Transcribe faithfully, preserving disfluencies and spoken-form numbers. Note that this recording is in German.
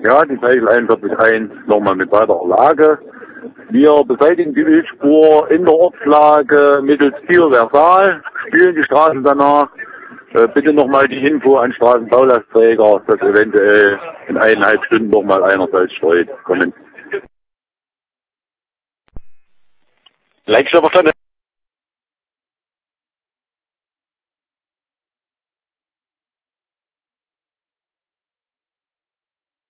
Ja, die Zeichel einundvierzig eins nochmal mit weiterer Lage. Wir beseitigen die Ölspur in der Ortslage mittels Tierversal, spülen die Straßen danach. Äh, bitte nochmal die Info an Straßenbaulastträger, dass eventuell in eineinhalb Stunden nochmal einer streut kommen. Gleich schon verstanden.